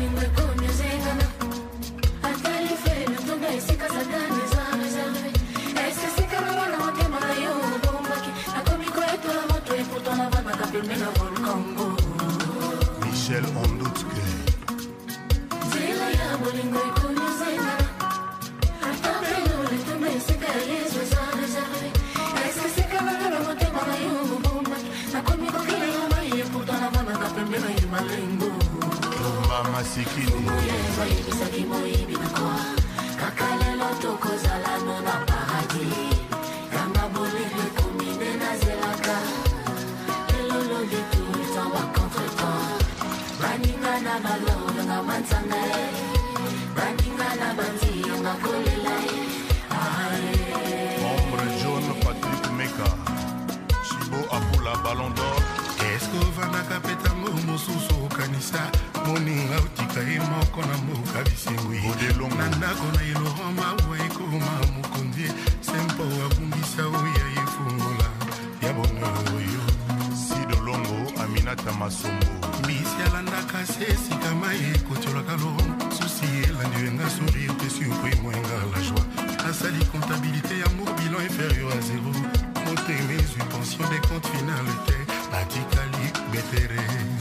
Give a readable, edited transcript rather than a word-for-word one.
Michel, on doute que Mama Sikini Ombre jaune, Patrick Meka Chibo Apula Ballon d'Or. Est-ce que Vanaka Petango Mosusu Kanisa Moninga Utika Moko na Moka Bisingui Nanda Kona Ilohoma Waikoma Mukundi Sempo Wabumbisa Uya Yefungula Yabono Yo Sido Longo Aminata Masombo Bisi Alanda Kasesi Kamaye Kotola Kalon Souci Landuenga Sourire Pessu Mwenga la joie Asali comptabilité Amour bilan inférieur à zéro Monter mes pensions des comptes finalités Batikali Betere